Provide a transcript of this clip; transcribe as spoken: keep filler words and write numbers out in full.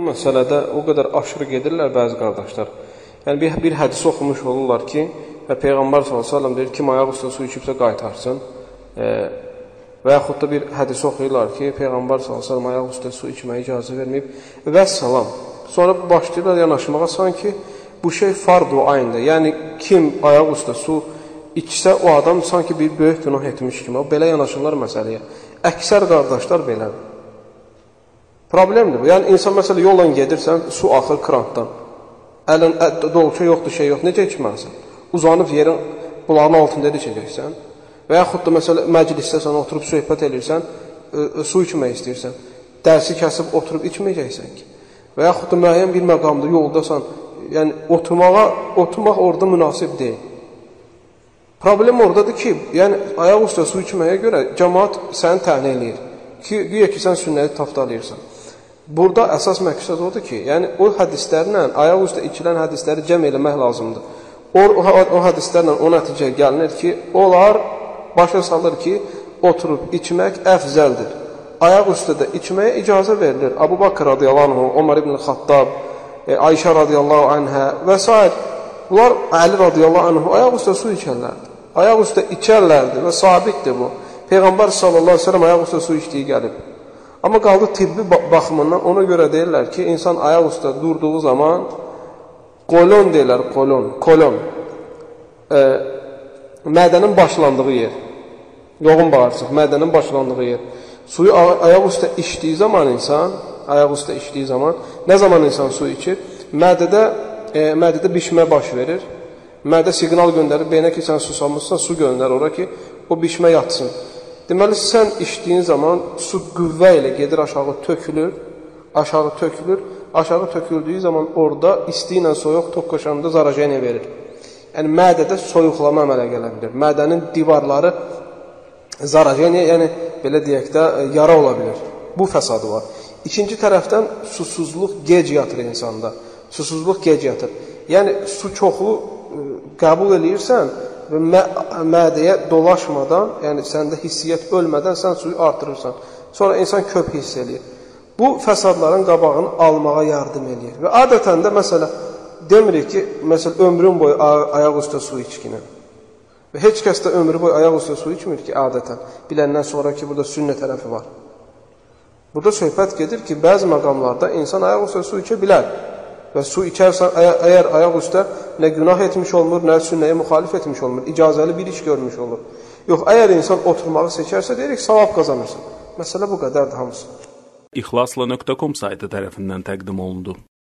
məsələdə o qədər aşırı gedirlər bəzi qardaşlar. Yəni bir, bir hədis oxumuş olurlar ki, və Peyğəmbər sallallahu əleyhi və səlləm deyir, kim ayaq üstə su içibsə qaytarsın. E, və yaxud da bir hədis oxuyurlar ki, Peyğəmbər sallallahu əleyhi və səlləm ayaq üstə su içməyə icazə verməyib və salam. Sonra başlayırlar yanaşmağa sanki bu şey fardu ayndır. Yəni kim ayaq üstə su içsə o adam sanki bir böyük günah etmiş kimi. O belə yanaşırlar məsələyə. Əksər qardaşlar belədir. Problemdir bu. Yəni insan məsələ yolla gedirsən, su axır krantdan. Əlin dolça yoxdur, şey yox. Necə içməlisən? Uzanıb yerin bulağın altında içəcəksən. Və yaxud da məsələ məclisdə sən oturub söhbət edirsən, e, su içmək istəyirsən. Dərsi kəsib oturub içməyəcəksən ki. Və yaxud da müəyyən bir məqamda yoldasan, yəni oturmağa, oturmaq orada münasib deyil. Problem oradadır ki, yəni ayaq üstə su içməyə görə cəmaat səni təhnə eləyir. Ki, güya ki, sən sünnəti tapdalayırsan. Burada əsas məqsəd odur ki, yəni o hədislərlə, ayaq üstə içilən hədisləri cəm eləmək lazımdır. O, o, o hədislərlə o nəticə gəlinir ki, onlar başa salır ki, oturub içmək əfzəldir. Ayaq üstə də içməyə icazə verilir. Abu Bakr radiyallahu anhu, Ömər ibn Xattab, e, Ayşə radiyallahu anhə və s. Bunlar Əli radiyallahu anhu ayaq üstə su içərlərdi. Ayaq üstə içərlərdi və sabitdir bu. Peyğəmbər sallallahu aleyhi ve sellem ayaq üstə su içdiyi gəlib. Amma qaldı tibbi baxımından ona görə deyirlər ki, insan ayaq üstə durduğu zaman kolon deyirlər, kolon, kolon. E, mədənin başlandığı yer. Yoğun bağırsaq, mədənin başlandığı yer. Suyu ayaq üstə içdiyi zaman insan, ayaq üstə içdiyi zaman, nə zaman insan su içir? Mədədə, e, mədədə bişmə baş verir. Mədə siqnal göndərir, beynə ki, sən susamışsan, su göndər ora ki, o bişmə yatsın. Deməli, sən içdiyin zaman su qüvvə ilə gedir, aşağı tökülür, aşağı tökülür, aşağı töküldüyü zaman orada isti ilə soyuq toqqaşanda zarajeniya verir. Yəni, mədədə soyuqlama əmələ gələ bilir. Mədənin divarları zarajeniya, yəni, belə deyək də, yara ola bilir. Bu fəsadı var. İkinci tərəfdən susuzluq gec yatır insanda. Susuzluq gec yatır. Yəni, su çoxlu qəbul eləyirsən və mə mədəyə dolaşmadan, yəni səndə hissiyyət ölmədən sən suyu artırırsan. Sonra insan köp hiss eləyir. Bu fəsadların qabağını almağa yardım eləyir. Və adətən də məsələ demirik ki, məsələ ömrün boyu ayaq üstə su içkinə. Və heç kəs də ömrü boyu ayaq üstə su içmir ki, adətən. Biləndən sonra ki, burada sünnə tərəfi var. Burada söhbət gedir ki, bəzi məqamlarda insan ayaq üstə su içə bilər. Və su içərsən, əgər ayaq üstə nə günah etmiş olmur, nə sünnəyə müxalif etmiş olmur, icazəli bir iş görmüş olur. Yox, əgər insan oturmağı seçərsə, deyirik, savab qazanırsan. Məsələ bu qədərdir hamısı. İxlasla nöqtə com saytı tərəfindən təqdim olundu.